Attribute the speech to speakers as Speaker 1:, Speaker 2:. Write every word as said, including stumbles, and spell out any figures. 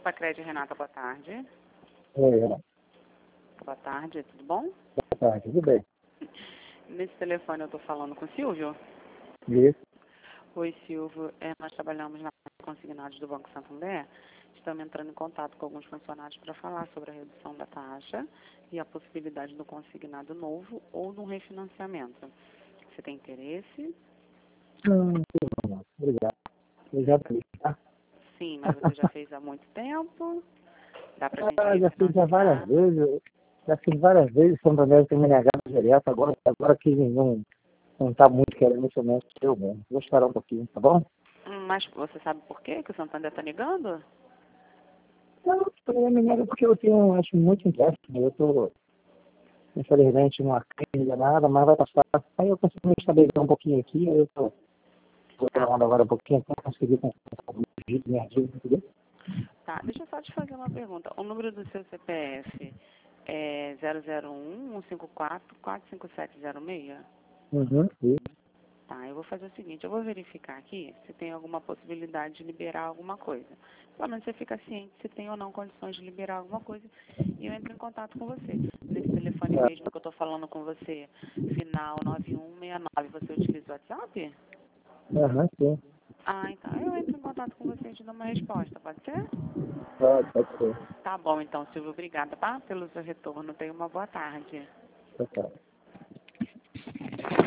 Speaker 1: Sacredi, Renata, boa tarde.
Speaker 2: Oi, Renata.
Speaker 1: Boa tarde, tudo bom?
Speaker 2: Boa tarde, tudo bem?
Speaker 1: Nesse telefone eu estou falando com o Silvio.
Speaker 2: Isso.
Speaker 1: Oi, Silvio. É, nós trabalhamos na parte de consignados do Banco Santander. Estamos entrando em contato com alguns funcionários para falar sobre a redução da taxa e a possibilidade do consignado novo ou do refinanciamento. Você tem interesse?
Speaker 2: Hum, não, obrigado. Eu já fiz, tá?
Speaker 1: Sim, mas você já fez há muito tempo? Dá para a gente
Speaker 2: Ah, já fiz já
Speaker 1: refinanciar?
Speaker 2: várias vezes. Já fiz várias vezes, Santander tem me negado direto. Agora, agora que não não está muito querendo isso mesmo, eu mesmo. Vou esperar um pouquinho, tá bom?
Speaker 1: Hum, Mas você sabe por quê que o Santander está negando?
Speaker 2: Não, eu me nego porque eu tenho, acho, muito empréstimo. Eu estou, infelizmente, numa crise nada, mas vai passar. Aí eu consigo me estabilizar um pouquinho aqui, aí eu estou
Speaker 1: Tá,
Speaker 2: trabalhando agora um pouquinho para conseguir comprar um jeito, minha dívida, entendeu?
Speaker 1: tá. Deixa eu só te fazer uma pergunta. O número do seu C P F é zero zero um, um cinco quatro, quatro cinco sete zero seis?
Speaker 2: Uhum, isso.
Speaker 1: Tá, eu vou fazer o seguinte, eu vou verificar aqui se tem alguma possibilidade de liberar alguma coisa. Pelo menos você fica ciente se tem ou não condições de liberar alguma coisa e eu entro em contato com você. Nesse telefone
Speaker 2: Tá.
Speaker 1: mesmo que eu estou falando com você, final nove um seis nove, você utiliza o WhatsApp?
Speaker 2: Aham, sim.
Speaker 1: Ah, então eu entro em contato com você e te dou uma resposta, pode ser?
Speaker 2: Pode, pode ser.
Speaker 1: Tá bom, então, Silvio, obrigada, tá? Pelo seu retorno. Tenha uma boa tarde.
Speaker 2: Tchau, tchau.